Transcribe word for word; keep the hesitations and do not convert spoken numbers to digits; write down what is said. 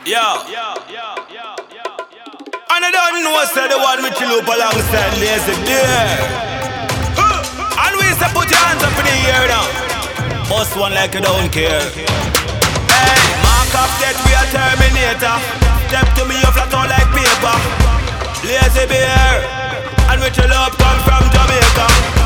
Yo. And I don't know say the one with chill up alongside Lazy Bear. And we say put your hands up in the air now. Bust one like you don't care. Hey, mark up that we are Terminator. Step to me you flat out like paper. Lazy Bear. And we chill up come from Jamaica.